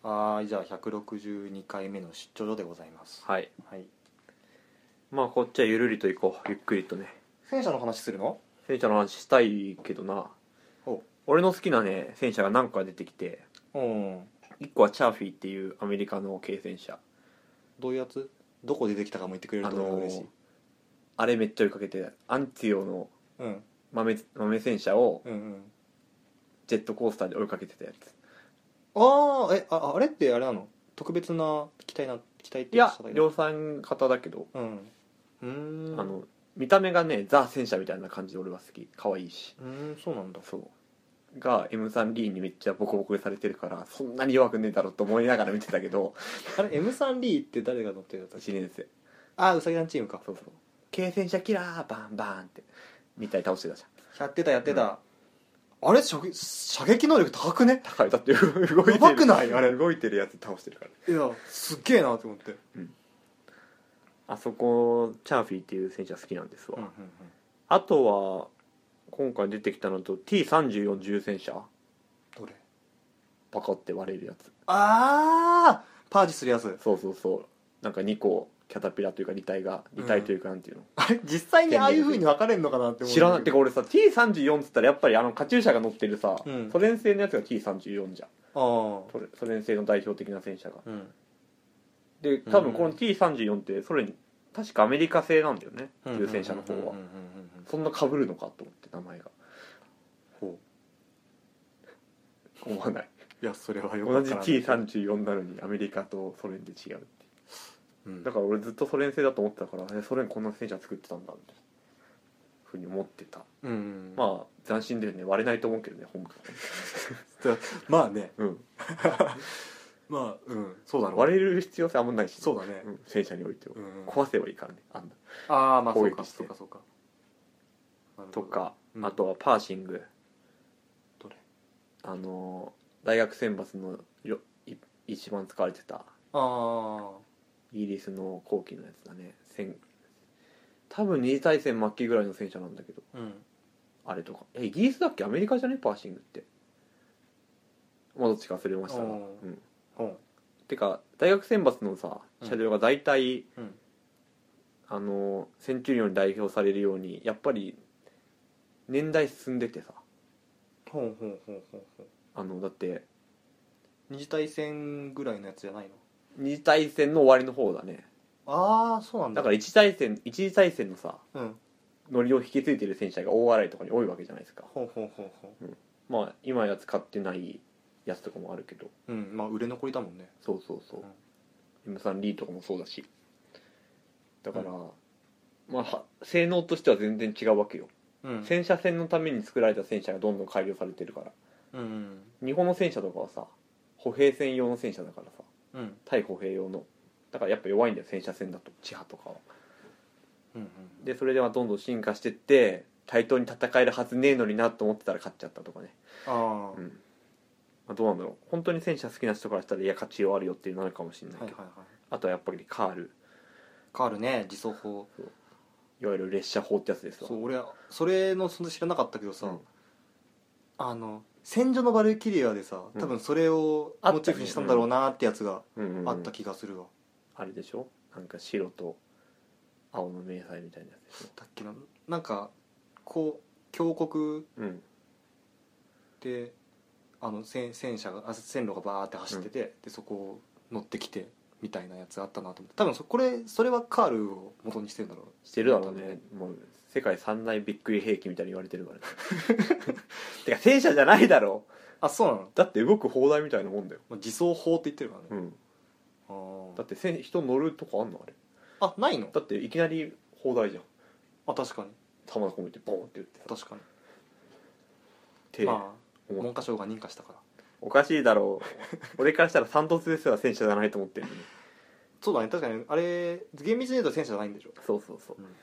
じゃあ162回目の出張所でございます。 はい。 はい。 まあこっちはゆるりと行こう。ゆっくりとね。 戦車の話するの？ 戦車の話したいけどな。俺の好きなね戦車が何個か出てきて、 うん。 1個はチャーフィーっていうアメリカの軽戦車。 どういうやつ？どこで出てきたかも言ってくれると嬉しい。 あれめっちゃ追いかけて、アンティオのうん。 豆戦車をうんうん。 ジェットコースターで追いかけてたやつ。 あれってあれなの？特別な機体っていや量産型だけど、見た目がねザ戦車みたいな感じで俺は好き。可愛いし。 そうなんだ。 そうが M3 リーにめっちゃボコボコにされてるから、そんなに弱くねえだろと思いながら見てたけどあれ M3 リーって誰が乗ってるやつ 1年生。 うさぎさんチームか。 そう軽戦車キラーバンバンってみたい倒してたじゃん。 やってた、あれ射撃能力高くね？ 高い。だって動いてる、 やばくない？あれ動いてるやつ倒してるから。 いやすっげえなと思って、 あそこチャーフィーっていう戦車好きなんですわ。あとは今回出てきたのと T34 重戦車。 どれ？ パカって割れるやつ。 パージするやつ。 そうなんか2個キャタピラというか履帯というかなんていうの、 あれ実際にああいう風に分かれるのかなって思う。 知らない。てか俺さ T34 っつったらやっぱりカチューシャが乗ってるさ、 うんソ連製のやつが T34 じゃん。 ソ連製の代表的な戦車が、でうん多分この T34 ってソ連確かアメリカ製なんだよね、重戦車の方は。そんな被るのかと思って名前が。思わない？ いやそれはよく同じわからない。 T34 なのにアメリカとソ連で違うってだから俺ずっとソ連製だと思ってたから、ソ連こんな戦車作ってたんだみたいなふうに思ってた。まあ斬新だよね。割れないと思うけどね本部まあねそうだろう。 割れる必要性あんまないし、 そうだね、 戦車においては、壊せばいいからね。 まあ攻撃してそうかとか、あとはパーシング。 どれ？ 大学選抜の一番使われてたイギリスの後期のやつだね。多分二次大戦末期ぐらいの戦車なんだけど、あれとかイギリスだっけアメリカじゃねパーシングって。まあどっちか忘れましたが、てか大学選抜のさ車両が大体、センチュリオンに代表されるようにやっぱり年代進んでてさ、だって二次大戦ぐらいのやつじゃないの？ 二次大戦の終わりの方だね。 そうなんだ。 だから一次大戦のさ、ノリを引き継いでる戦車が大洗とかに多いわけじゃないですか。まあ今や使ってないやつとかもあるけど、 まあ売れ残りだもんね。 そう、M3 リーとかもそうだし、だから、まあ性能としては全然違うわけよ。戦車戦のために作られた戦車がどんどん改良されてるから、日本の戦車とかはさ歩兵戦用の戦車だからさ、対歩兵用のだからやっぱ弱いんだよ戦車戦だと、地波とかは。でそれではどんどん進化してって対等に戦えるはずねえのになと思ってたら勝っちゃったとかね。まあ、どうなんだろう。本当に戦車好きな人からしたらいや勝ちようあるよっていうのあるかもしれないけど、あとはやっぱりカールね、 自走砲、 いわゆる列車砲ってやつですわ。 俺はそれの知らなかったけどさ、戦場のバルキリアでさ多分それをモチーフにしたんだろうなってやつがあった気がするわ。 あれでしょ、なんか白と青の迷彩みたいなやつでしょ。 だっけな、なんかこう峡谷で、戦車が線路がバーって走ってて、でそこを乗ってきてみたいなやつあったなと思って、多分それはカールを元にしてるんだろう。 してるだろうね。もう世界三大びっくり兵器みたいに言われてるからねてか戦車じゃないだろう。 そうなの？ だって動く砲台みたいなもんだよ。 自走砲って言ってるからね。 だって人乗るとこあんのあれ？ ないの？ だっていきなり砲台じゃん。 確かに弾込めてボンって言って。 確かに。 って文科省が認可したから。 おかしいだろう俺からしたら三突ですら戦車じゃないと思ってるのに。 そうだね、確かにあれ厳密に言うと戦車じゃないんでしょ。 そう、 そうだね。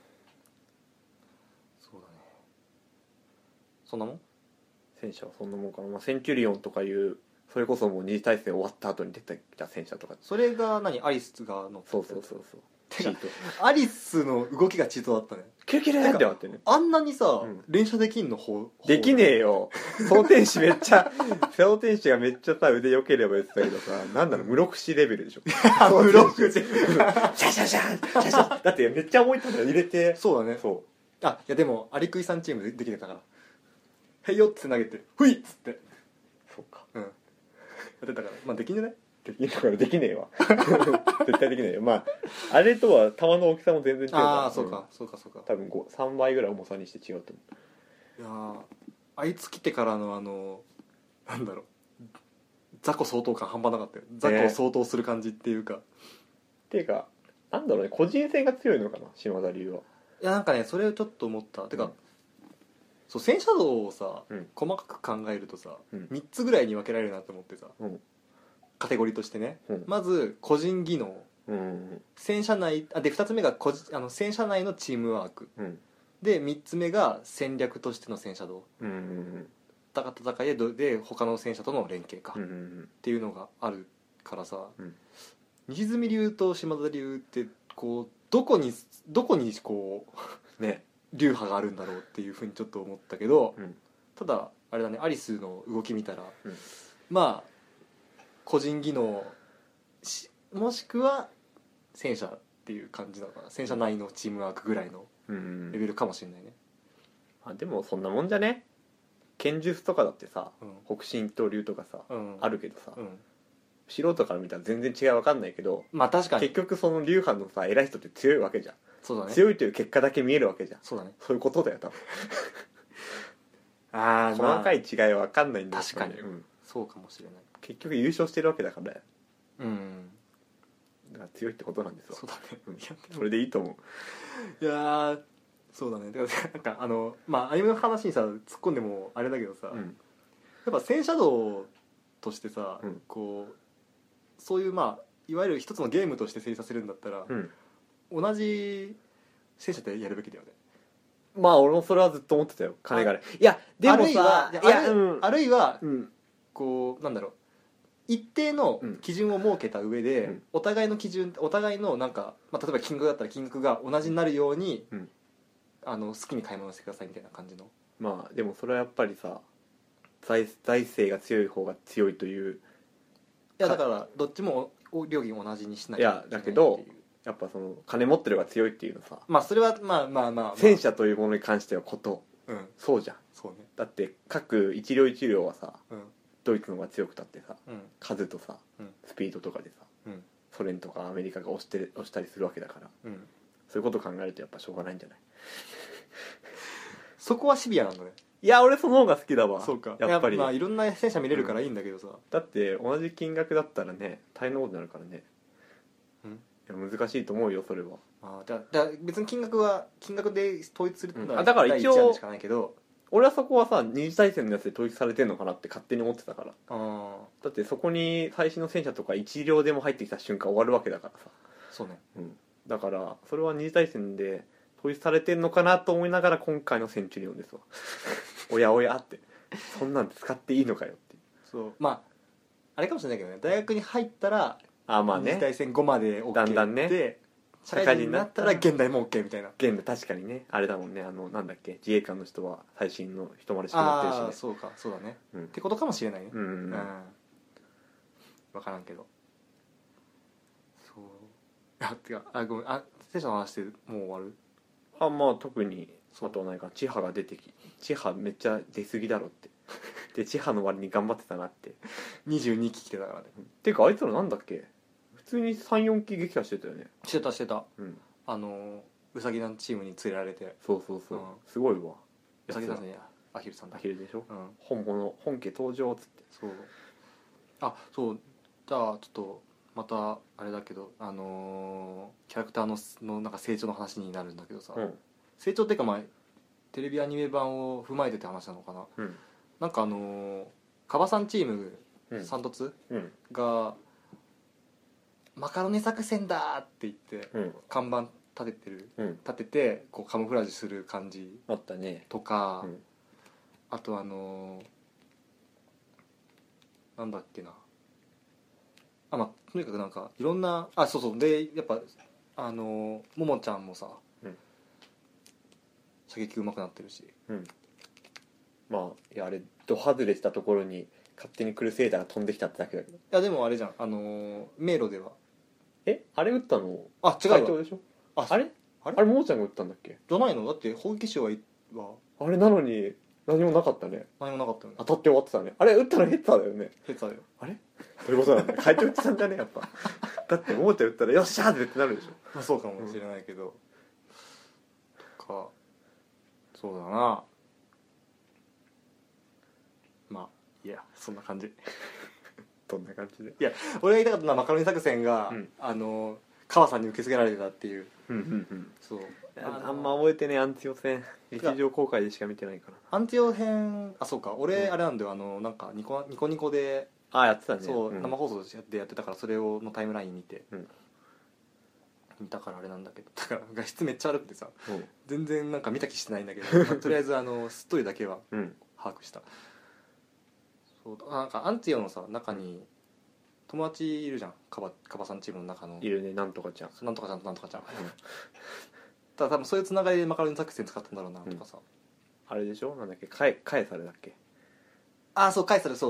そんなもん？ 戦車はそんなもんかな。まあ、センチュリオンとかいうそれこそもう二次大戦終わった後に出てきた戦車とか。 それがアリスが乗ってそうチートアリスの動きがチートだったね。 キュルキュルってなってね。 あんなにさ、 うん連射できんのできねえよ。その天使めっちゃその天使がめっちゃさ腕良ければ言ってたけどさ、なんだろう室伏レベルでしょ。 ブロックでシャシャシャシャシャだってめっちゃ重い球入れて。 そうだね。 そう。 あ、いやでもアリクイさんチームできてたから「はいよ」って投げて「ふい!」っつってそうか。 やってたから、まあできんじゃない？ できんのからできねえわ。絶対できねえよ。まああれとは球の大きさも全然違うから。 ああそうか、そうかそうか。 多分3倍ぐらい重さにして違うと思いやー、あいつ来てからのなんだろう、雑魚相当感半端なかったよ。雑魚を相当する感じっていうか、 っていうかなんだろうね、個人性が強いのかな島田流は。 いやなんかねそれをちょっと思った。てか、そう戦車道をさ、細かく考えるとさ、3つぐらいに分けられるなと思ってさ、カテゴリーとしてね、まず個人技能、戦車内で2つ目が戦車内のチームワーク、で3つ目が戦略としての戦車道、戦いで他の戦車との連携か、っていうのがあるからさ、西住流と島田流ってこうどこにこうね流派があるんだろうっていうふうにちょっと思ったけど、ただあれだね、アリスの動き見たら、まあ個人技能もしくは戦車っていう感じなのかな。戦車内のチームワークぐらいのレベルかもしれないね。 でもそんなもんじゃね。剣術とかだってさ、北進一刀流とかさ、あるけどさ、素人から見たら全然違い分かんないけど、 まあ確かに結局その流派のさ偉い人って強いわけじゃん。 そうだね、 強いという結果だけ見えるわけじゃん。 そうだね、 そういうことだよ多分。 ああ、 細かい違いは分かんないんだよ。 確かに、そうかもしれない。 結局優勝してるわけだからだから強いってことなんですよ。 そうだね、 それでいいと思う。いやそうだね。だからなんかまあアニメの話にさ突っ込んでもあれだけどさ、やっぱ戦車道としてさ、こうそういうまあいわゆる一つのゲームとして成立させるんだったら、同じ戦車でやるべきだよね。 まあ俺もそれはずっと思ってたよ。金がね。いやでもさ、 あるいは、こうなんだろう、一定の基準を設けた上で、お互いの基準、お互いのなんか、例えば金額だったら金額が同じになるように、好きに買い物してくださいみたいな感じの。 まあでもそれはやっぱりさ、財政が強い方が強いという。いやだからどっちも料金を同じにしないといけないっていう。 いやだけどやっぱその金持ってる方が強いっていうのさ、 まあそれはまあ戦車というものに関してはそうじゃん。 そうね。 だって各一両一両はさ、ドイツの方が強くたってさ、数とさ、スピードとかでさ、ソ連とかアメリカが押したりするわけだから、そういうことを考えるとやっぱしょうがないんじゃない？ そこはシビアなんだね。 いや俺その方が好きだわ。 そうか。 やっぱりまあいろんな戦車見れるからいいんだけどさ、 だって同じ金額だったらね大変なことになるからね。いや難しいと思うよそれは。 だ別に金額で統一するってのはだから一応第一案でしかないけど、 俺はそこはさ二次大戦のやつで統一されてんのかなって勝手に思ってたから。だってそこに最新の戦車とか1両でも入ってきた瞬間終わるわけだからさ。 そうね、 だからそれは二次大戦で統一されてんのかなと思いながら今回のセンチュリオンですわ。おやおやってそんなん使っていいのかよっていう。 そうまああれかもしれないけどね、大学に入ったらまあね、 二次大戦後まで OK だんだんねで社会人になったら現代も OK みたいな。 現代確かにねあれだもんね、なんだっけ自衛官の人は最新の人までしてやってるしね。 そうか、そうだね、ってことかもしれないね。分からんけど。そうてかごめん、戦車の話でもう終わる？ まあ特にあとはないか。千葉が出てき、千葉めっちゃ出過ぎだろってで千葉の割に頑張ってたなって 22機来てたからね。 っていうかあいつらなんだっけ、普通に 3,4 機撃破してたよね。 してたうさぎ団チームに連れられて。 そう、すごいわ。 うさぎ団じゃねえや、アヒルさんだ。 アヒルでしょ、本家登場っつって。 そうじゃあちょっとまたあれだけどキャラクターのなんか成長の話になるんだけどさ、成長っていうかまあテレビアニメ版を踏まえてって話なのかな、なんかカバさんチーム、サントツ、がマカロニ作戦だって言って、看板立ててこうカモフラージュする感じあったねとか、あとなんだっけな、とにかくなんかいろんなそうでやっぱももちゃんもさ、 うん、 射撃上手くなってるし、 うん、まあいやあれド外れしたところに勝手にクルセイダーが飛んできたってだけだけど。いやでもあれじゃん、迷路では。 あれ撃ったのあ違うわ、 隊長でしょ。 あれももちゃんが撃ったんだっけ。 じゃないの？だって砲撃手はあれなのに何もなかったね。 何もなかったよね。 当たって終わってたね。あれ撃ったのヘッダーだよね。 ヘッダーだよ。 あれどういうことなんだよ。会長撃ってたんじゃねやっぱだってももちゃん撃ったらよっしゃーってなるでしょ。 まあそうかもしれないけど、とかそうだな。まあいやそんな感じどんな感じで。 いや俺が言いたかったのはマカロニ作戦が、川さんに受け継げられてたっていう。そうあんま覚えてね。アンツヨ戦日常公開でしか見てないから。 アンティオ編、あそうか俺、あれなんだよ、なんかニコニコでやってたね。 そう、生放送でやってたから、それをのタイムライン見て、見たからあれなんだけど、だから画質めっちゃ悪くてさ、全然なんか見た気してないんだけど、まあとりあえずストーリーだけは把握した。そうなんかアンティオのさ中に友達いるじゃん、カバさんチームの中の。 いるね、なんとかちゃん。 なんとかちゃんとなんとかちゃん、ただ多分そういうつながりでマカロニ作戦使ったんだろうなとかさ、 あれでしょ、なんだっけ、カエサルだっけ。 ああそうカエサル、そう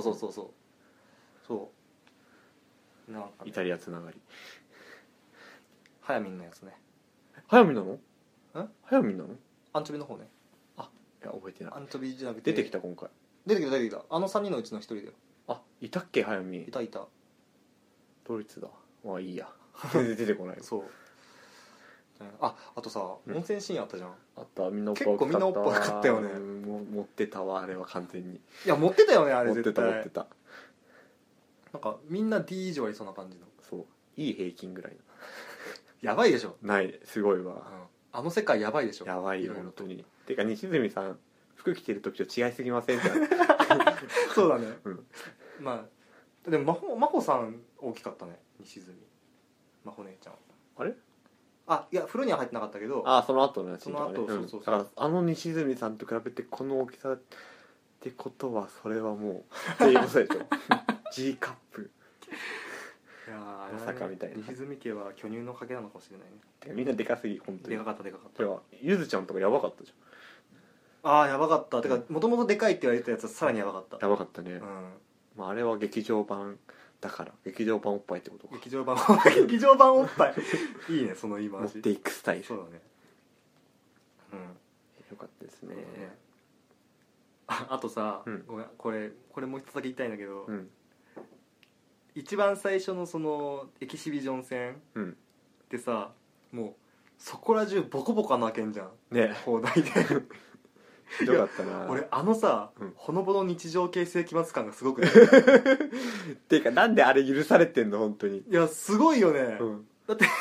なんか、ね、 イタリアつながり。 ハヤミンのやつね。 ハヤミンなの？ハヤミンなの？ アンチョビの方ね。 いや覚えてない。 アンチョビじゃなくて出てきた今回。 出てきたあの3人のうちの1人だよ。 いたっけ、ハヤミン。 いたドイツだ。まあいいや全然出てこないそうあとさ、温泉シーンあったじゃん。 あった。みんなおっ結構みんなおっぱいかったよね。 持ってたわあれは完全に。 いや持ってたよねあれ。 持ってたなんかみんな D 以上ありそうな感じの。 そういい平均ぐらいのやばいでしょ。 ないすごいわ、 あの世界やばいでしょ。 やばいよ本当に。てか西住さん服着てる時と違いすぎませんってそうだね、まあでも真帆さん大きかったね、西住真帆姉ちゃん。 あれいや風呂には入ってなかったけど、 その後のやつとかね。 そうだから西住さんと比べてこの大きさってことはそれはもうっていうことでしょG カップ。 いやまさかみたいな。 西住家は巨乳の賭けなのかもしれないね。 てかみんなでかすぎ本当に。 でかかった。 ゆずちゃんとかやばかったじやばかった。てかもともとでかいって言われてたやつはさらにやばかった。 ゃん。やばかったね。あれは劇場版だから劇場版おっぱいってことか。 劇場版おっぱいいいねその言い回し。 持っていくスタイル。 そうだね。 よかったですね。 あとさ、ごめんこれもう一つだけ言いたいんだけど、 うん、 一番最初のそのエキシビジョン戦ってさ、もうそこら中ボコボコ穴開けんじゃんね、 砲台でひどかったな。 俺さ、ほのぼの日常系世紀末感がすごくていうかなんであれ許されてんの本当に。 いやすごいよね、だって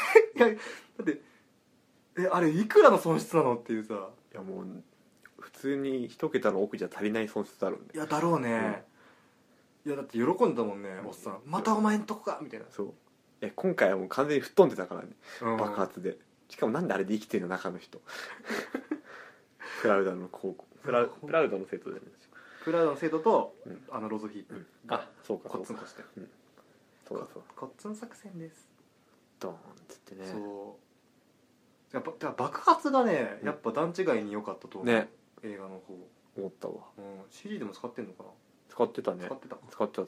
あれいくらの損失なのっていうさ。 いやもう普通に一桁の奥じゃ足りない損失だろうね。 いやだろうね、いやだって喜んでたもんね、おっさん。またお前んとこかみたいな。 そういや今回はもう完全に吹っ飛んでたからね、爆発で。しかもなんであれで生きてるの中の人プラウダの高校プラウダの生徒じゃないですよ。 プラウダの生徒と、ロゾヒープがそうかコッツンとして、 そうだコッツン作戦です。 ドーンっつってね。 そうやっぱ爆発がね、やっぱ段違いに良かったと思う、 ね、 映画の方思ったわ。 CG でも使ってんのかな。 使ってたね。 使ってた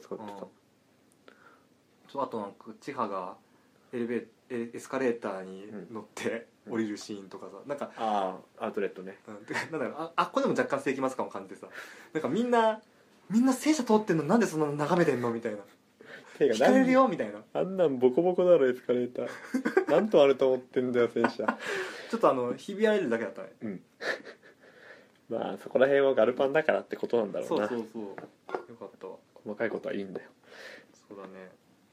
あとなんか千葉がエスカレーターに乗って降りるシーンとかさ、なんかアウトレットね、 なんだろう、ここでも若干世紀末感を感じてさ、なんかみんな戦車通ってんのなんでそんな眺めてんのみたいな、引かれるよみたいな。 あんなんボコボコだろエスカレーターなんとあると思ってんだよ戦車ちょっとひび割れるだけだったね。 まあそこら辺はガルパンだからってことなんだろうな。 そうよかったわ。 細かいことはいいんだよ。 そうだね。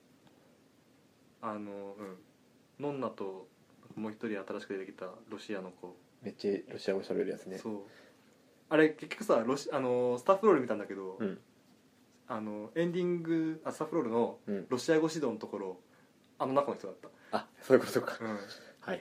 ノンナともう一人新しく出てきたロシアの子、 めっちゃロシア語喋るやつね。 そうあれ結局さスタッフロール見たんだけど、エンディングスタッフロールのロシア語指導のところ、中の人だった。 そういうことか。はい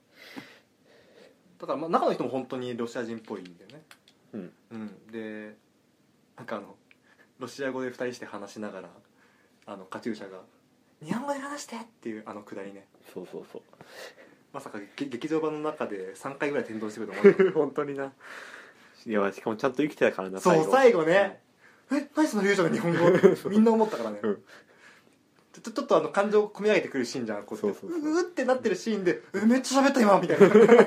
だから中の人も本当にロシア人っぽいんだよね。でなんかロシア語で2人して話しながらカチューシャが日本語で話してっていうくだりね。 そうまさか劇場版の中で3回ぐらい転倒してくると思うよ本当にな。いやしかもちゃんと生きてたからな。 そう最後ね、何その流暢な日本語みんな思ったからね、ちょっと感情込み上げてくるシーンじゃん、こうやってうってなってるシーンでめっちゃ喋った今みたいなそうね、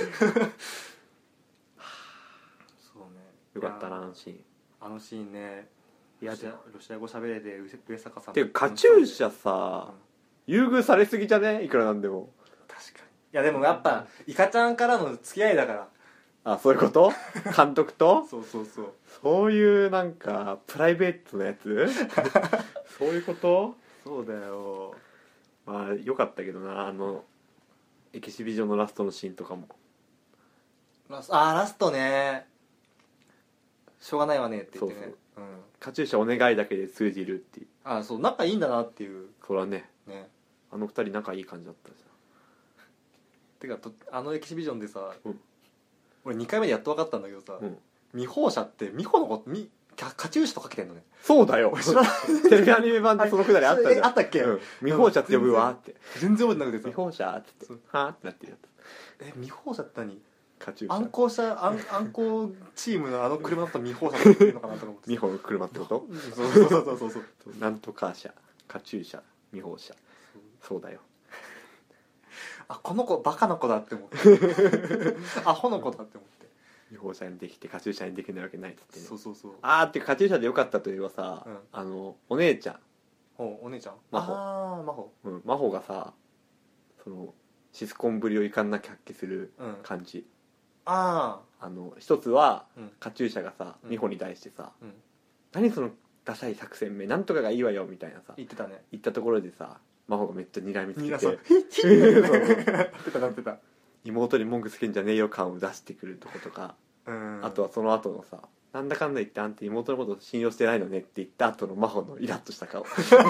よかったなあのシーン。 あのシーンね。いやロシア語喋れで上坂さんていうかカチューシャさ、優遇されすぎじゃね、いくらなんでも。 確かに。いやでもやっぱイカちゃんからの付き合いだから。 あ、そういうこと？監督とそうそういうなんかプライベートなやつそういうこと？ そうだよ。 まあ良かったけどな、エキシビジョンのラストのシーンとかも。 ラストね、しょうがないわねって言ってね。 カチューシャお願いだけで通じるっていう。 そう仲いいんだなっていう。 そらね、あの二人仲いい感じだったじゃん。てかエキシビジョンでさ、俺2回目でやっと分かったんだけどさ、美穂社って美穂のことカチューシャとかけてんのね。 そうだよテレビアニメ版でそのくだりあったじゃん。 あったっけ？ 美穂社って呼ぶわって全然覚えてなくてさ、 美穂社って言ってはぁってなってるやつ。 美穂社って何？ カチューシャ暗行チームの車だったら美穂社って言うのかなと思って美穂の車ってこと？ そうなんとか社、カチューシャ、美穂社。そうだよ。 この子バカな子だって思ってアホの子だって思って、 美穂社にできてカチューシャにできないわけないっつってね。 そうってカチューシャでよかったといえばさ、お姉ちゃん、 お姉ちゃん真帆、真帆がさ、そのシスコンぶりをいかんなきゃ発揮する感じ、一つは、カチューシャがさ美穂に対してさ、何そのダサい作戦名、なんとかがいいわよみたいなさ言ってたね。 言ったところでさ、真帆がめっちゃ睨みつけてなってた妹に文句つけんじゃねえよ感を出してくるとことか、あとはその後のさ、なんだかんだ言ってあんた妹のこと信用してないのねって言った後の真帆のイラッとした顔い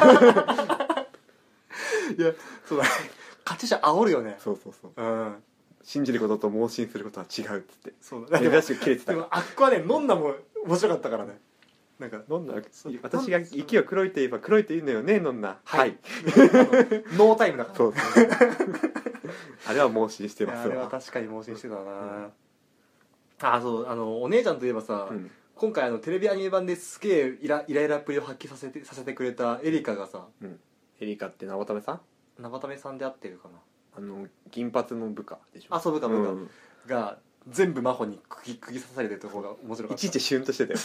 やそうだね、カチューシャ煽るよね。 そう信じることと盲信することは違うっつって。 そうだね。 珍しく切れてた。 でもあっこはね、ノンナも面白かったからね。なんかノンナ、私が息を黒いと言えば黒いと言うのよね、ノンナ。はい。 ノータイムだから。 そうあれは盲信してますわ。 あれは確かに盲信してたな。そうお姉ちゃんといえばさ、今回テレビアニメ版ですげえイライラっぷりを発揮させてくれたエリカがさ、 エリカって長為さん？ 長為さんで合ってるかな。 銀髪の部下でしょ。 そう部下が全部真帆に釘刺されてるところが面白かった。 いちいちシュンとしてたよ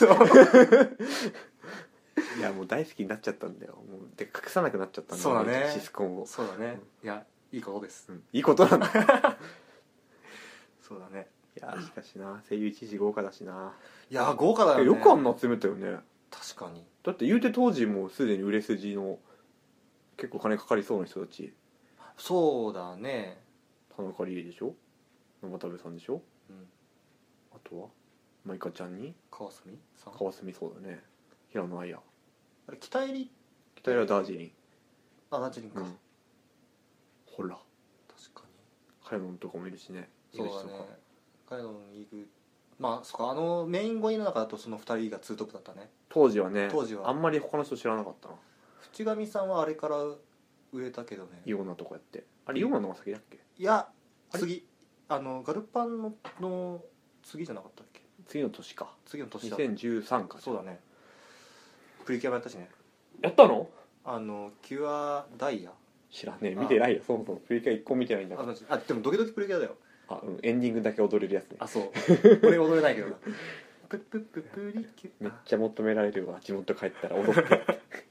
いやもう大好きになっちゃったんだよ。もうで隠さなくなっちゃったんだよ。 そうだね、 シスコンを。 そうだね、いやいいことです、 いいことなんだそうだね。 いやしかしな、声優一時豪華だしな。 いや豪華だよね。 よくあんな集めたよね。 確かに。 だって言うて当時もうすでに売れ筋の結構金かかりそうな人たち。 そうだね。 田中理恵でしょ、生田部さんでしょ、あとはマイカちゃんに川澄さん、 川澄、そうだね、平野綾、 あれ北入りはダージリン、 ダージリンか、 ほら確かにカヤノンとかもいるしね。 そうだね、カヤノンイグ、そっか、メイン5人の中だとその2人がツートップだったね。 当時はね。 当時はあんまり他の人知らなかったな。 淵上さんはあれから売れたけどね。 イオナとかやって、あれイオナの方が先だっけ？ いや次ガルパンの次じゃなかったっけ？ 次の年か。 次の年だ。 2013か。 そうだね。プリキュアもやったしね。 やったの？ キュアダイヤ知らねえ、見てないよ。そもそもプリキュア1個見てないんだから。 でもドキドキプリキュアだよ。 エンディングだけ踊れるやつね。 そう俺踊れないけどなプリキュアめっちゃ求められるわ、地元帰ったら踊って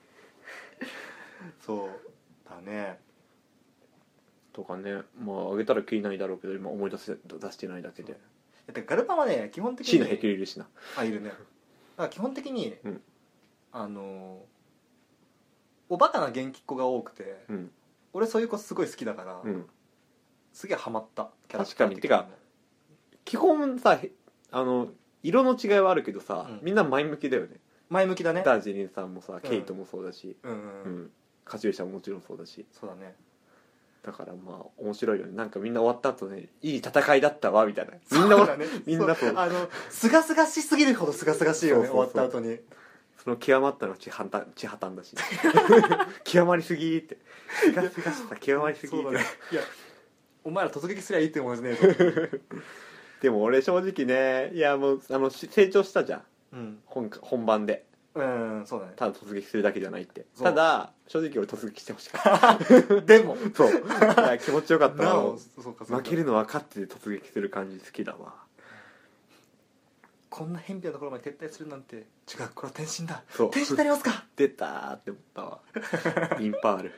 そうだね。 とかね、あげたらきりないだろうけど今思い出してないだけで。 ガルパンはね基本的に椎名ヘキルいるしな。 いるね。だから基本的に、おバカな元気っ子が多くて、俺そういう子すごい好きだから、すげえハマったキャラクター。 確かに。てか基本さ、色の違いはあるけどさ、みんな前向きだよね。 前向きだね。 ダージリンさんもさ、ケイトもそうだし、カチューシャももちろんそうだし。 そうだね。 だから面白いよね。なんかみんな終わった後ね、いい戦いだったわみたいな。みんなそう、みんなそう。 すがすがしすぎるほどすがすがしいよね。終わった後に。 その極まったの血破綻だし、極まりすぎって、すがすがしさ極まりすぎって。 そうだね。いやお前ら突撃すりゃいいって思うんですねでも俺正直ね、いやもう成長したじゃん、 うん、 本番で。 そうだね。 ただ突撃するだけじゃないって。ただ正直俺突撃してほしかったでもそういや気持ちよかったな。 そうか負けるの分かって突撃する感じ好きだわ。 こんな偏僻なところまで撤退するなんて。違う、これは天心だ。 そう天心になりますか。 出たーって思ったわインパール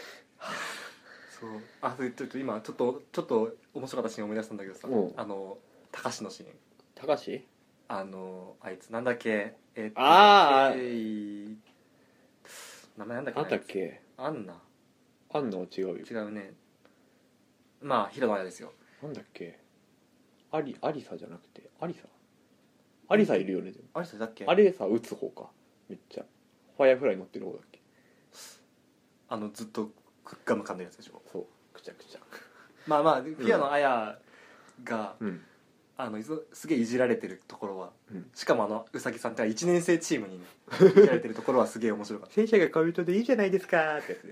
そうちょっと今ちょっと面白かったシーン思い出したんだけどさ、高志のシーン。 高志、 あいつなんだっけ、 ああ名前なんだっけ、 なんだっけ、 アンナアンナは違うよ。 違うね。まあ平野綾ですよ。 なんだっけ、アリサじゃなくてアリサいるよね。でもアリサだっけ。 あれさ打つ方か、めっちゃファイアフライ乗ってる方だっけ。 ずっとガム噛んでるやつでしょ。 そう、くちゃくちゃ。 まあ平野綾が、 うんすげえいじられてるところは、 うん、 しかもうさぎさんって1年生チームに、ね、いじられてるところはすげえ面白かった戦車が恋人でいいじゃないですかってやつで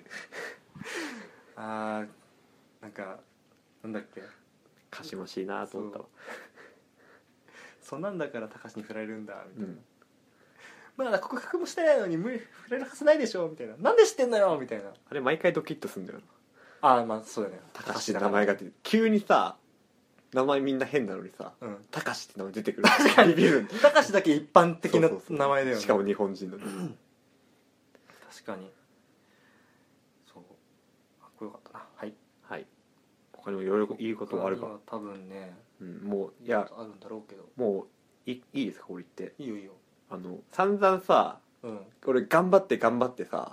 なんかなんだっけ、 かしましいなと思ったわ。 そんなんだから高橋に振られるんだみたいな、 うん、 まだ告白もしてないのに振られるはずないでしょみたいな、なんで知ってんのよみたいな。 あれ毎回ドキッとすんだよな。 まあそうだね、 高橋って名前が出て急にさ、名前みんな変なのにさ、高橋って名前出てくる。 確かにビビるんだ。 高橋だけ一般的な名前だよね。 しかも日本人の、 確かにそう、かっこよかったな。はいはい。他にもいろいろいいことがあるか。 多分ね、 もういやあるんだろうけど。 もういいですか俺言って。 いいよいいよ。 散々さ、俺頑張ってさ、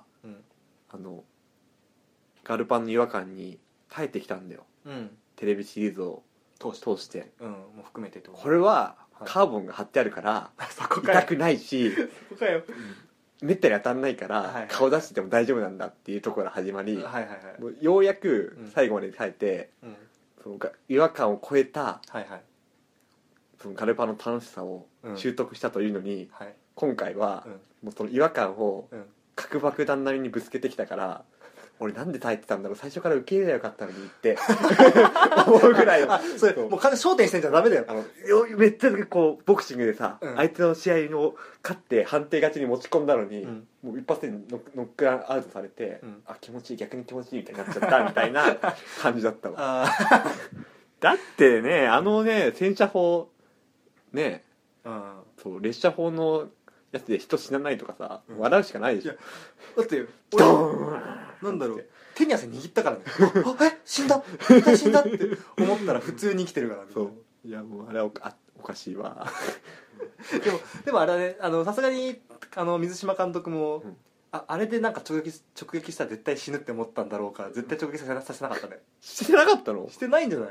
ガルパンの違和感に耐えてきたんだよ、テレビシリーズを通して、 もう含めてってこと。 これはカーボンが貼ってあるから痛くないし、 そこかよ。 めったに当たんないから顔出してても大丈夫なんだっていうところから始まり、もうようやく最後まで耐えて、その違和感を超えたそのガルパンの楽しさを習得したというのに、今回はもうその違和感を核爆弾並みにぶつけてきたから、俺なんで耐えてたんだろう、最初から受け入れればよかったのにって思うぐらい。 それもう完全焦点してんじゃダメだよ。 めっちゃこうボクシングでさ、相手の試合を勝って判定勝ちに持ち込んだのに、もう一発でノックアウトされて、気持ちいい、逆に気持ちいいみたいになっちゃったみたいな感じだったわだってね、戦車砲ね、そう列車砲のやつで人死なないとかさ、笑うしかないでしょ。 だってドーンなんだろう、手に汗握ったからね死んだ絶対死んだって思ったら普通に生きてるからね。 そういやもうあれはおかしいわでもあれはね、さすがに水島監督も、あれでなんか直撃したら絶対死ぬって思ったんだろうから、絶対直撃させなかったね。 してなかったの？ してないんじゃない？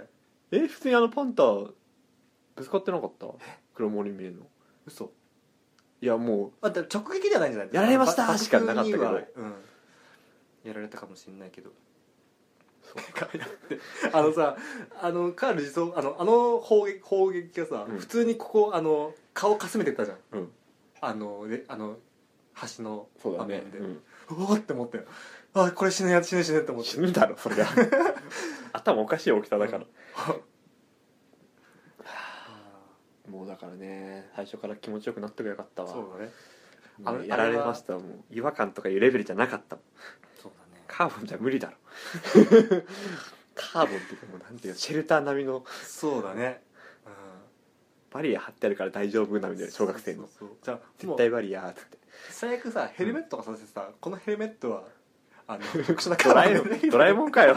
普通にパンターぶつかってなかった？黒森見えの。 嘘。 いやもう直撃ではないんじゃない？ やられましたしかなかったけど、 やられたかもしれないけど。そうさ、カール自走、砲撃がさ、普通にここ顔かすめてったじゃん、橋の場面で、うわって思ったよ。これ死ぬって思って。 死ぬだろそれが頭おかしい大きさだから、もうだからね、最初から気持ちよくなってくれよかったわ。 そうだね。 やられました。もう違和感とかいうレベルじゃなかったもん。 そうだね。 カーボンじゃ無理だろカーボンっていうかもうなんていうの、シェルター並みの。 そうだね、 バリア張ってあるから大丈夫なみたいな、小学生の。 じゃあ絶対バリアーっつって。 最悪さ、ヘルメットがさせてさ、このヘルメットは特殊なカーボンでドラえもんかよ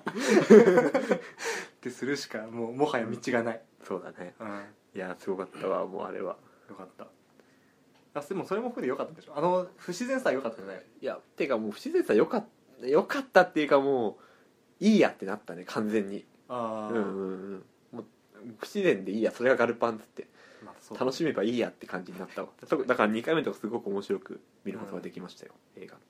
ってするしかもはや道がない。 そうだね。いやすごかったわ、もうあれはよかった。でもそれも含めてよかったでしょ。不自然さはよかったじゃない。 いやてかもう不自然さよかったっていうか、もういいやってなったね完全に。もう不自然でいいや、それがガルパンっつって、楽しめばいいやって感じになったわ。だから2回目とかすごく面白く見ることができましたよ、映画。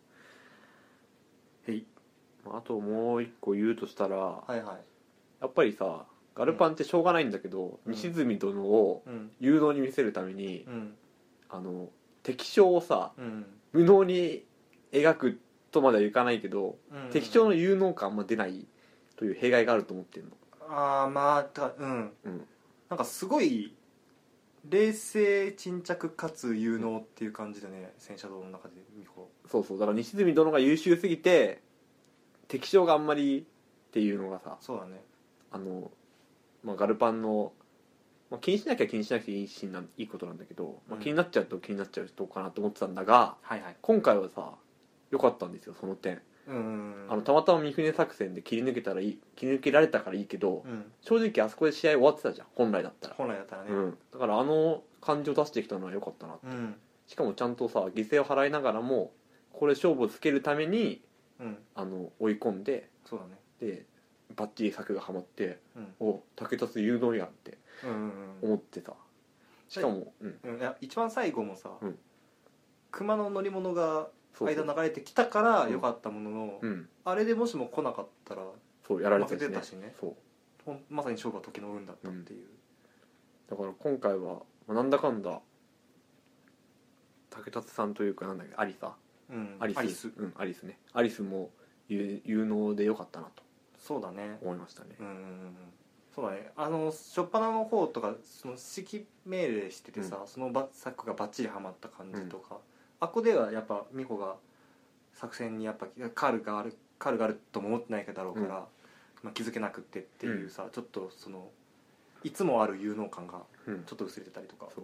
あともう一個言うとしたら、やっぱりさガルパンってしょうがないんだけど、西住殿を有能に見せるために、敵将をさ、無能に描くとまではいかないけど、敵将の有能感も出ないという弊害があると思ってるの。 ああまあなんかすごい冷静沈着かつ有能っていう感じだね、戦車道の中で美穂。 そうそう、だから西住殿が優秀すぎて敵将があんまりっていうのがさ、 そうだね、 ガルパンの、気にしなきゃ気にしなくていいことなんだけど、気になっちゃうと気になっちゃう人かなと思ってたんだが、今回はさ良かったんですよその点。たまたま三船作戦で切り抜けられたからいいけど、正直あそこで試合終わってたじゃん本来だったらね、 だから感じを出してきたのは良かったなって、しかもちゃんとさ犠牲を払いながらもこれ勝負をつけるために、追い込んで、 そうだね、 でバッチリ策がはまって、お武田有能やんって思ってた。しかも、 いや一番最後もさ、熊の乗り物が間流れてきたから良かったものの、あれでもしも来なかったらそうやられてたしね、まさに勝負は時の運だったっていう、 だから今回はなんだかんだ武田さんというかなんだっけアリスね、アリスも有能で良かったなとそうだね思いましたね。 そうだね、初っ端の方とかその指揮命令しててさ、その策がバッチリハマった感じとか、あこではやっぱ美穂が作戦にやっぱカールがあるとも思ってないだろうから、気づけなくってっていうさ、ちょっとそのいつもある有能感がちょっと薄れてたりとか、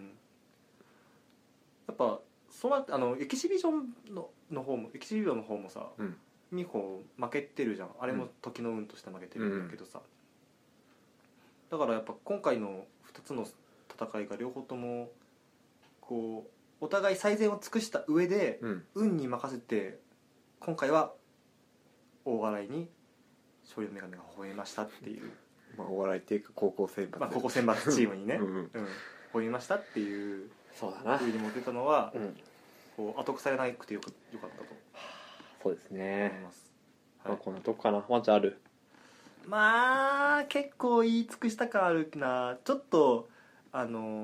やっぱエキシビジョンの方もさ、美穂負けてるじゃん、あれも時の運として負けてるんだけどさ、だからやっぱ今回の2つの戦いが両方ともこうお互い最善を尽くした上で、運に任せて今回は大洗に勝利の女神が微笑みましたっていう、 大洗っていうか高校選抜、 高校選抜チームにね微笑みましたっていう風に持ってたのは、こう後腐れなくてよかったとそうですね思います。 こんなとこかな。ワンちゃんある？ 結構言い尽くした感あるな。ちょっとあ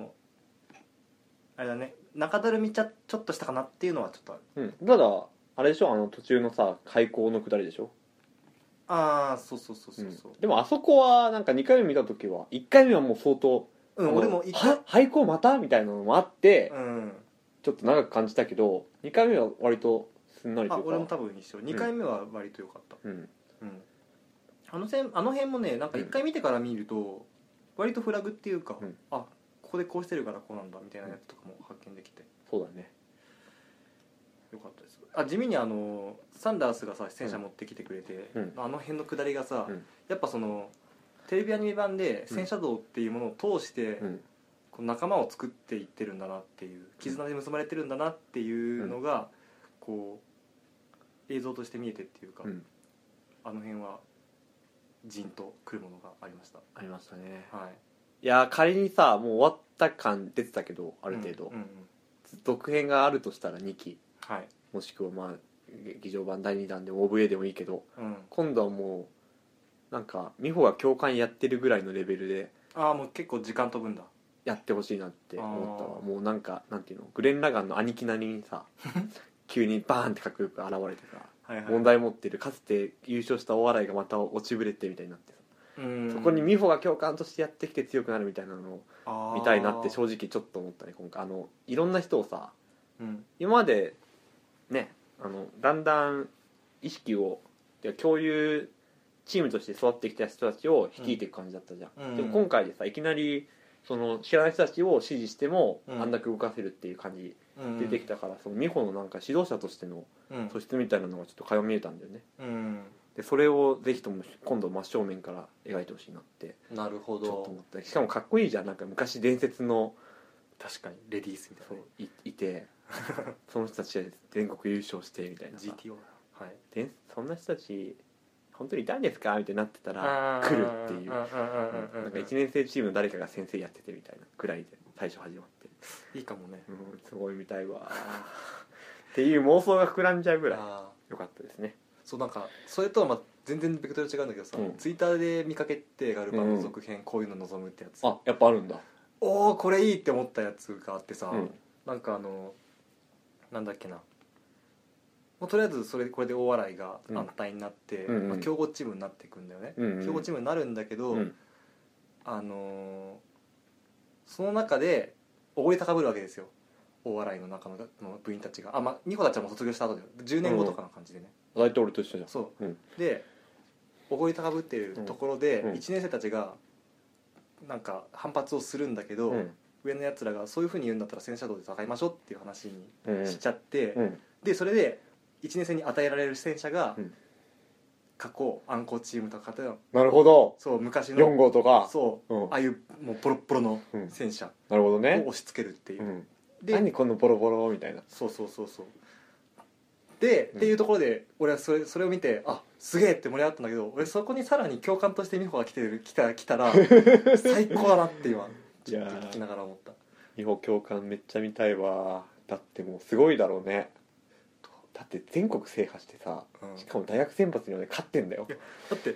れだね、中だるみちょっとしたかなっていうのはちょっとある。 ただあれでしょ、途中のさ開口の下りでしょ。 そう、 でもあそこはなんか2回目見た時は1回目はもう相当俺も廃校またみたいなのもあって、ちょっと長く感じたけど2回目は割とすんなりというか、 俺も多分一緒。2回目は割と良かった、あの辺もね、なんか1回見てから見ると割とフラグっていうか、ここでこうしてるからこうなんだみたいなやつとかも発見できて、 そうだね、 よかったです。地味にサンダースがさ戦車持ってきてくれて、あの辺の下りがさ、やっぱそのテレビアニメ版で戦車道っていうものを通して、この仲間を作っていってるんだなっていう、絆で結ばれてるんだなっていうのが、こう映像として見えてっていうか、あの辺はジンとくるものがありましたね。 はい。 いや仮にさもう終わった感出てたけどある程度、続編があるとしたら2期、もしくは劇場版第2弾でも OVA でもいいけど、今度はもうなんか美穂が教官やってるぐらいのレベルでもう結構時間飛ぶんだ、 やってほしいなって思ったわ。もうなんかなんていうの、グレン・ラガンの兄貴なりにさ急にバーンってかっこよく現れてさ、問題持ってるかつて優勝した大洗がまた落ちぶれてみたいになってさ、そこに美穂が教官としてやってきて強くなるみたいなのを見たいなって正直ちょっと思ったね今回。いろんな人をさ、今までねだんだん意識を共有チームとして育ってきた人たちを率いていく感じだったじゃん、でも今回でさいきなりその知らない人たちを支持してもあんだけ動かせるっていう感じ出てきたから、その美穂のなんか指導者としての素質みたいなのがちょっと垣間見えたんだよね、でそれをぜひとも今度真正面から描いてほしいなってなるほどちょっと思った。しかもかっこいいじゃん、なんか昔伝説の確かにレディースみたいな、 いてその人たちで全国優勝してみたいなさ GTO でそんな人たち本当にいたんですかみたいになってたら来るっていう、なんか1年生チームの誰かが先生やっててみたいなくらいで最初始まっていいかもね、 すごい見たいわっていう妄想が膨らんじゃうぐらい良かったですね。 そうなんかそれとは全然ベクトル違うんだけどさ、ツイッターで見かけてガルパンの続編、こういうの望むってやつ、 やっぱあるんだ。 これいいって思ったやつがあってさ、なんかなんだっけな、 もうとりあえずこれで大洗が安泰になって、 うんまあ、強豪チームになっていくんだよね、 うんうん、 強豪チームになるんだけど、 うん、 その中でおごり高ぶるわけですよ、大洗の中の部員たちが。まあ美穂たちはもう卒業した後で10年後とかの感じでね、 大統領と一緒じゃん。 そう、 うん、 でおごり高ぶってるところで、 うん、 1年生たちがなんか反発をするんだけど、上のやつらがそういう風に言うんだったら戦車道で戦いましょうっていう話にしちゃって、でそれで1年生に与えられる戦車が、過去暗号チームとかなるほど、 そう昔の 4号とか、 そう、ああいうもうボロッボロの戦車なるほどね、 を押し付けるっていう、 で何このボロボロみたいな、 そうで、っていうところで俺はそれを見てすげえって盛り上がったんだけど、俺そこにさらに共感として美穂が来たら最高だなって今ちょっと聞きながら思った。 美穂共感めっちゃ見たいわ。だってもうすごいだろうね。だって全国制覇してさ、しかも大学選抜にはね勝ってんだよ。 だって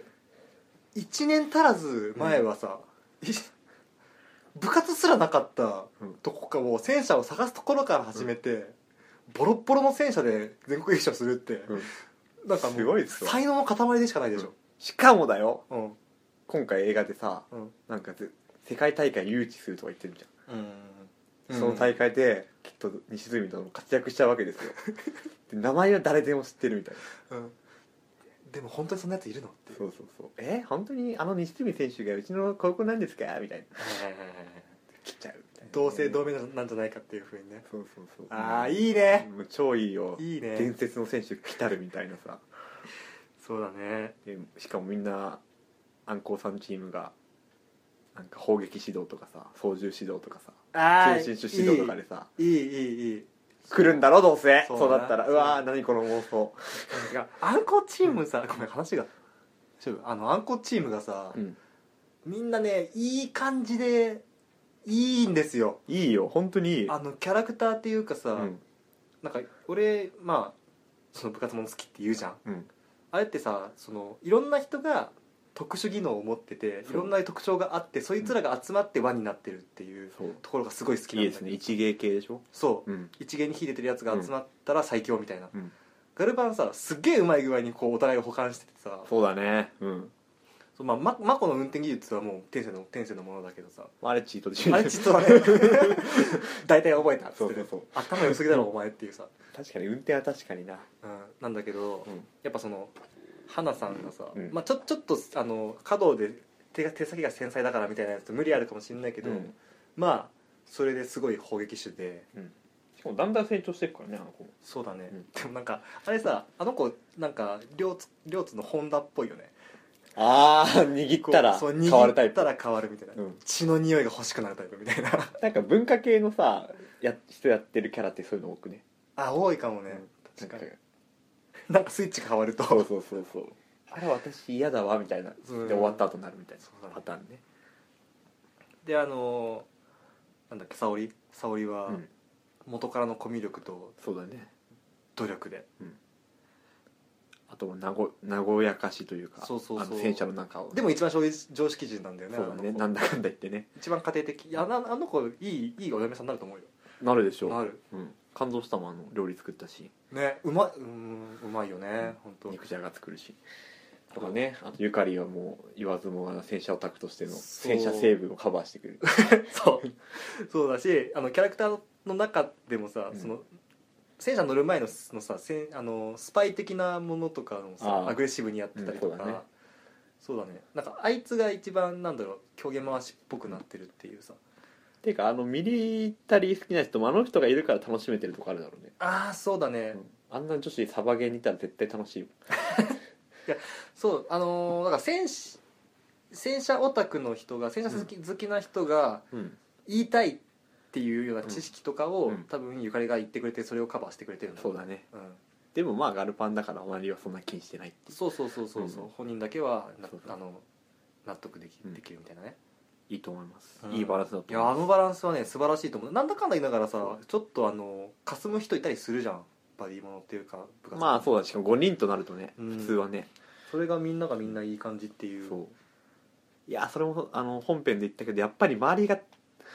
1年足らず前はさ、部活すらなかったとこかを戦車を探すところから始めて、ボロッボロの戦車で全国優勝するって、なんかもう才能の塊でしかないでしょ。 しかもだよ、今回映画でさ、なんか世界大会誘致するとか言ってるじゃん。その大会できっと西住と活躍しちゃうわけですよ。で名前は誰でも知ってるみたいな、 でも本当にそんなやついるのって。 そう本当に西住選手がうちの高校なんですかみたいな来ちゃうみたいな、 同姓同名なんじゃないかっていう風にね。 そういいね、 もう超いいよ、 いいね、 伝説の選手来たるみたいなさ。 そうだね。 でしかもみんな暗号さんチームがなんか砲撃指導とかさ、操縦指導とかさ、精神種指導とかでさ、いい来るんだろどうせ。そうだったらうわー何この妄想。 暗号チームさ、ごめん話が暗号チームがさ、みんなねいい感じでいいんですよ。 いいよ本当にいい。 キャラクターっていうかさ、なんか俺まあその部活もの好きって言うじゃん、あれってさ、いろんな人が特殊技能を持ってていろんな特徴があって、そいつらが集まって輪になってるっていうところがすごい好きなんだ。 いいですね、一芸系でしょ。 そう、一芸に秀でてるやつが集まったら最強みたいな、ガルバンさすっげえうまい具合にこうお互いを補完しててさ。 そうだね、 マコの運転技術はもう天性のものだけどさ、 あれチートでしょ。 あれチートだね。大体覚えたっつって、頭良すぎだろお前っていうさ。 確かに運転は確かにな、 なんだけど、やっぱ花さんがさ、ちょっと華道で手先が繊細だからみたいなやつ無理あるかもしれないけど、まあそれですごい砲撃手で、 しかもだんだん成長していくからね、あの子も。 そうだね、でもなんかあれさ、あの子なんか両津のホンダっぽいよね。 握ったら変わるタイプ。 握ったら変わるみたいな、血の匂いが欲しくなるタイプみたいな。 なんか文化系のさ人やってるキャラってそういうの多くね。 多いかもね、確かに。なんかスイッチが変わると、 そうあれ私嫌だわみたいなで終わった後になるみたいなパターンね。 でなんだっけ、沙織は元からのコミュ力とそうだね努力で、 あとは和やかしというか、戦車の中を。 でも一番常識人なんだよね。 そうだね、なんだかんだ言ってね、 一番家庭的。あの子いいお嫁さんになると思うよ。 なるでしょう。 なる、 感動したもん、料理作ったしね。うまいよね、本当。 肉じゃが作るしとかね。あとゆかりはもう言わずも戦車オタクとしての戦車成分をカバーしてくれる。 そうだし、キャラクターの中でもさ、戦車乗る前のさ、スパイ的なものとかのさ、アグレッシブにやってたりとか、そうだね、なんかあいつが一番狂言回しっぽくなってるっていうさ。 ていうかミリタリー好きな人もあの人がいるから楽しめてるとこあるだろうね。 そうだね、 あんな女子サバゲーにいたら絶対楽しいよ。 いやそう、だから戦車オタクの人が、戦車好きな人が言いたいっていうような知識とかを、多分ゆかりが言ってくれて、それをカバーしてくれてるんだ。 そうだね、でもまあガルパンだから周りはそんな気にしてないっていう。 そう、本人だけは納得できるみたいなね。 いいと思います、いいバランスだと思います。 いや、あのバランスはね素晴らしいと思う。なんだかんだ言いながらさ、ちょっと霞む人いたりするじゃん、バディものっていうか部活。 まあそうだ、しかも5人となるとね、普通はね。 それがみんないい感じっていう。 そう、いやそれも本編で言ったけど、やっぱり周りが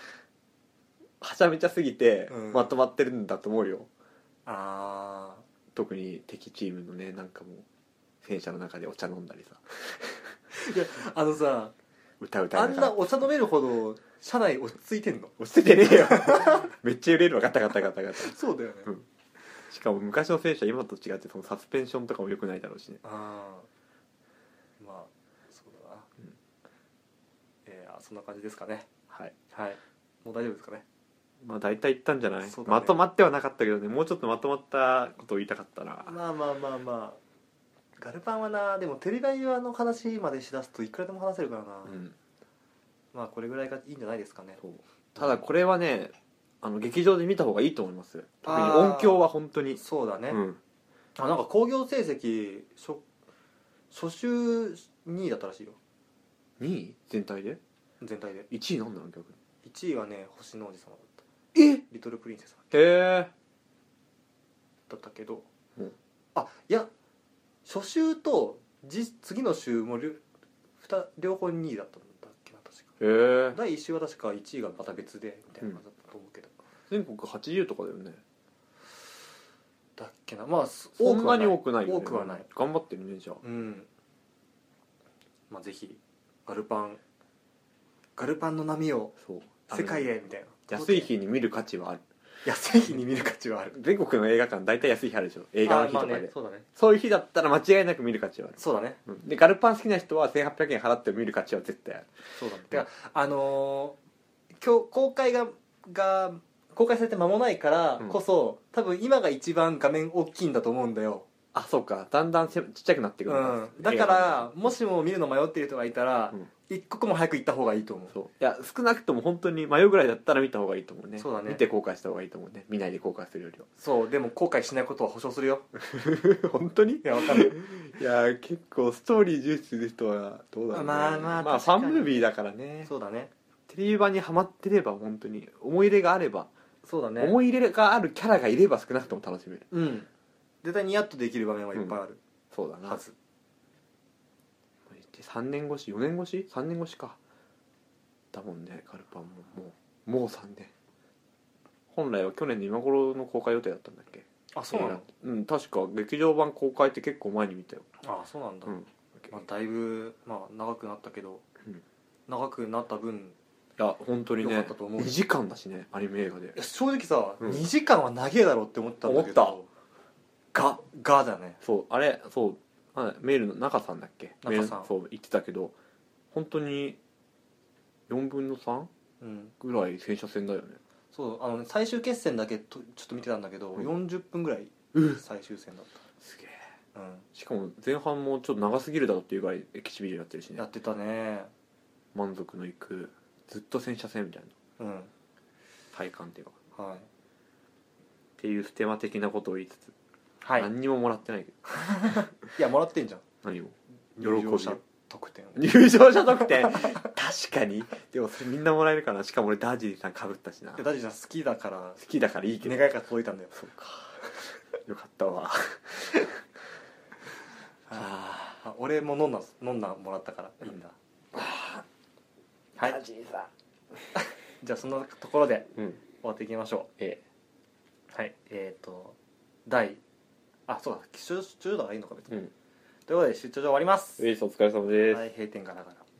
はちゃめちゃすぎてまとまってるんだと思うよ。 特に敵チームのねなんかもう戦車の中でお茶飲んだりさいやさ歌いながらあんなお茶飲めるほど車内落ち着いてんの？ 落ち着いてねえよめっちゃ揺れるわガタガタガタガタそうだよね、 しかも昔の戦車今と違ってそのサスペンションとかも良くないだろうしね。 ああまあそうだな、そんな感じですかね。 はいもう大丈夫ですかね。 まあ大体言ったんじゃない、 そうだね、 まとまってはなかったけどね、もうちょっとまとまったことを言いたかったな。 まあガルパンはな、でもテレビの話までしだすといくらでも話せるからな、まあこれぐらいがいいんじゃないですかね。 ただこれはね劇場で見た方がいいと思います。特に音響は本当にそうだね、なんか興行成績初週2位だったらしいよ。 2位全体で1位なんだろう逆に。 1位はね星の王子様だった。リトルプリンセスへえだったけど、 いや初週と次の週も両方2位だったんだっけな確か。 へえ第1週は確か1位がまた別でみたいな感じだったと思うけど、 全国80とかだよね。 だっけな。まあそんなに多くないよね。 多くはない。 頑張ってるねじゃあ。 まあぜひガルパンの波を世界へみたいな。 安い日に見る価値はある。 安い日に見る価値はある。 全国の映画館大体安い日あるでしょ、映画の日とかで、 そうだね。 そういう日だったら間違いなく見る価値はある。 そうだね。 でガルパン好きな人は1800円払って見る価値は絶対ある。 そうだね。てか今日公開されて間もないからこそ、多分今が一番画面大きいんだと思うんだよ。 あ、そうか、だんだんちっちゃくなってくるんだからもしも見るの迷っている人がいたら、一刻も早く行った方がいいと思う。 そう、いや少なくとも本当に迷うぐらいだったら見た方がいいと思うね。 そうだね。 見て後悔した方がいいと思うね。見ないで後悔するよりは。 そう、でも後悔しないことは保証するよ本当に？いや、わかる。 いや結構ストーリー重視する人はどうだろうね。まあファンムービーだからね。 そうだね。 テレビ版にハマってれば本当に思い入れがあれば、 そうだね、 思い入れがあるキャラがいれば少なくとも楽しめる。 絶対にやっとできる場面はいっぱいある、 そうだなはず。 3年越し4年越し3年越しかだもんね。ガルパンもう3年。本来は去年の今頃の公開予定だったんだっけ。 あ、そうなの？ 確か劇場版公開って結構前に見たよ。 あ、そうなんだ。だいぶ長くなったけど、長くなった分、 いや本当にね、2時間だしね、アニメ映画で。 正直さ、2時間は長えだろって思ったんだけど、ガだね。 そう、あれ、そう、メールの中さんだっけ、 中さん、 そう言ってたけど、本当に4分の 3? ぐらい戦車戦だよね。 そう、最終決戦だけちょっと見てたんだけど、40分ぐらい最終戦だった。 すげえ。しかも前半もちょっと長すぎるだろっていうぐらいエキシビジョンやってるしね。 やってたね。 満足のいくずっと戦車戦みたいな、体感っていうか、っていうステマ的なことを言いつつ、何にももらってないけどいや、もらってんじゃん。 何を？ 入場者特典。 入場者特典確かに。でもそれみんなもらえるかな。しかも俺ダージリーさん被ったしな。 ダージリーさん好きだからいいけど、 願いが届いたんだよ。 そうかよかったわ俺も飲んだもらったからいいんだ。はい、じゃあそんなところで終わっていきましょう。はい、そうだ、出張がいいのか別に。ということで出張所終わります。 お疲れ様です。 はい、閉店ガラガラ。